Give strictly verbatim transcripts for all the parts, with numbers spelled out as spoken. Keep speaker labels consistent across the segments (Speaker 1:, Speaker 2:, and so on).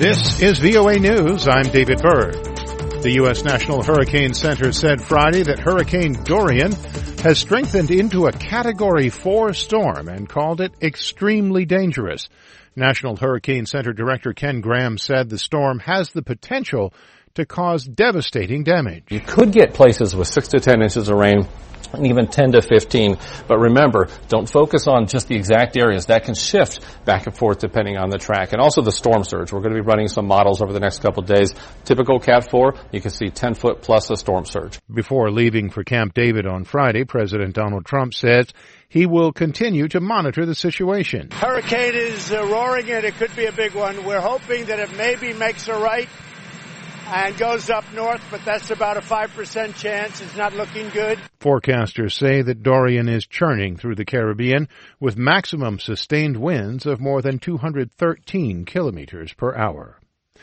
Speaker 1: This is V O A News. I'm David Byrd. The U S National Hurricane Center said Friday that Hurricane Dorian has strengthened into a Category four storm and called it extremely dangerous. National Hurricane Center Director Ken Graham said the storm has the potential to cause devastating damage.
Speaker 2: You could get places with six to ten inches of rain and even ten to fifteen. But remember, don't focus on just the exact areas. That can shift back and forth depending on the track. And also the storm surge. We're going to be running some models over the next couple of days. Typical Cat four, you can see ten foot plus a storm surge.
Speaker 1: Before leaving for Camp David on Friday, President Donald Trump says he will continue to monitor the situation.
Speaker 3: Hurricane is uh, roaring and it could be a big one. We're hoping that it maybe makes a right and goes up north, but that's about a five percent chance. It's not looking good.
Speaker 1: Forecasters say that Dorian is churning through the Caribbean with maximum sustained winds of more than two hundred thirteen kilometers per hour.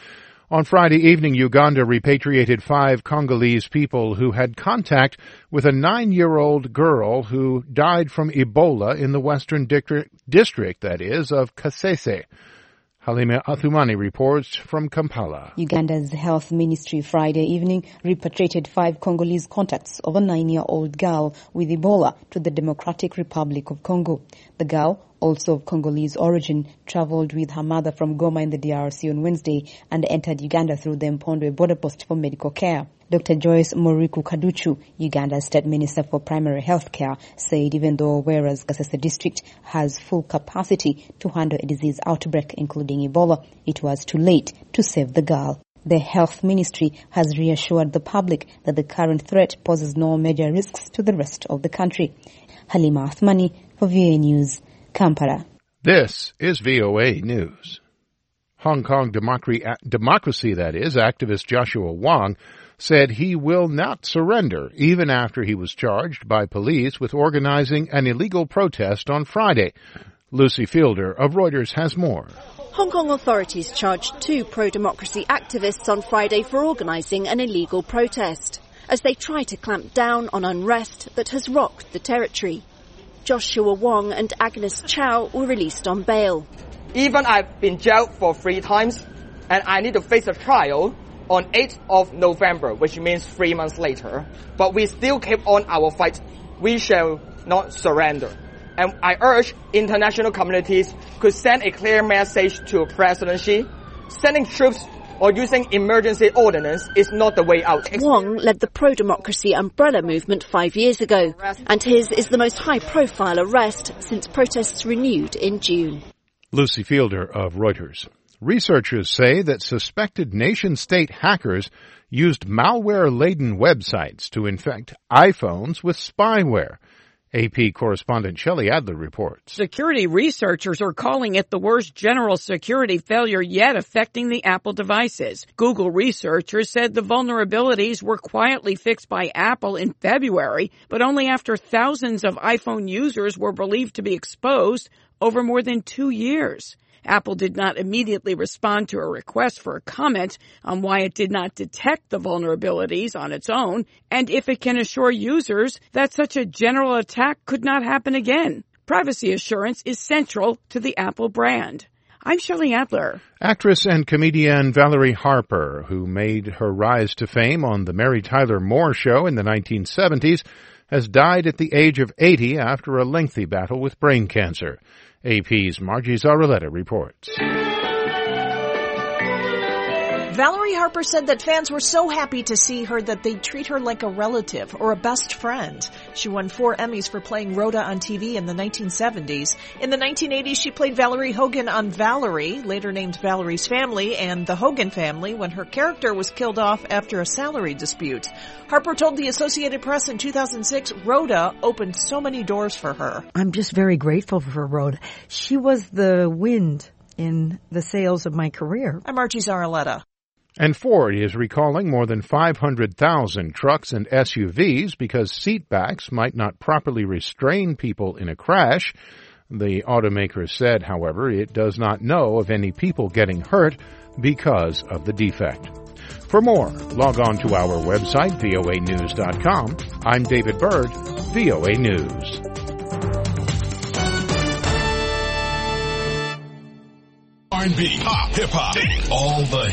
Speaker 1: On Friday evening, Uganda repatriated five Congolese people who had contact with a nine-year-old girl who died from Ebola in the western district, district that is, of Kasese. Halima Athumani reports from Kampala.
Speaker 4: Uganda's health ministry Friday evening repatriated five Congolese contacts of a nine-year-old girl with Ebola to the Democratic Republic of Congo. The girl, also of Congolese origin, traveled with her mother from Goma in the D R C on Wednesday and entered Uganda through the Mpondwe border post for medical care. Doctor Joyce Moriku Kaduchu, Uganda's State Minister for Primary Health Care, said even though whereas Kasese district has full capacity to handle a disease outbreak, including Ebola, it was too late to save the girl. The health ministry has reassured the public that the current threat poses no major risks to the rest of the country. Halima Athmani for V O A News, Kampala.
Speaker 1: This is V O A News. Hong Kong democracy, democracy that is, activist Joshua Wong said he will not surrender even after he was charged by police with organizing an illegal protest on Friday. Lucy Fielder of Reuters has more.
Speaker 5: Hong Kong authorities charged two pro-democracy activists on Friday for organizing an illegal protest as they try to clamp down on unrest that has rocked the territory. Joshua Wong and Agnes Chow were released on bail.
Speaker 6: Even I've been jailed for three times and I need to face a trial on eighth of November, which means three months later. But we still keep on our fight. We shall not surrender. And I urge international communities could send a clear message to President Xi. Sending troops or using emergency ordinance is not the way out.
Speaker 5: Wong led the pro-democracy umbrella movement five years ago, and his is the most high-profile arrest since protests renewed in June.
Speaker 1: Lucy Fielder of Reuters. Researchers say that suspected nation-state hackers used malware-laden websites to infect iPhones with spyware. A P correspondent Shelley Adler reports.
Speaker 7: Security researchers are calling it the worst general security failure yet affecting the Apple devices. Google researchers said the vulnerabilities were quietly fixed by Apple in February, but only after thousands of iPhone users were believed to be exposed over more than two years. Apple did not immediately respond to a request for a comment on why it did not detect the vulnerabilities on its own and if it can assure users that such a general attack could not happen again. Privacy assurance is central to the Apple brand. I'm Shelley Adler.
Speaker 1: Actress and comedian Valerie Harper, who made her rise to fame on The Mary Tyler Moore Show in the nineteen seventies, has died at the age of eighty after a lengthy battle with brain cancer. A P's Margie Zarraletta reports.
Speaker 8: Valerie Harper said that fans were so happy to see her that they'd treat her like a relative or a best friend. She won four Emmys for playing Rhoda on T V in the nineteen seventies. In the nineteen eighties, she played Valerie Hogan on Valerie, later named Valerie's Family, and The Hogan Family, when her character was killed off after a salary dispute. Harper told the Associated Press in two thousand six, Rhoda opened so many doors for her.
Speaker 9: I'm just very grateful for Rhoda. She was the wind in the sails of my career.
Speaker 8: I'm Margie Zarraletta.
Speaker 1: And Ford is recalling more than five hundred thousand trucks and S U Vs because seat backs might not properly restrain people in a crash. The automaker said, however, it does not know of any people getting hurt because of the defect. For more, log on to our website, V O A news dot com. I'm David Byrd, V O A News.
Speaker 10: R and B, pop, hip hop, all the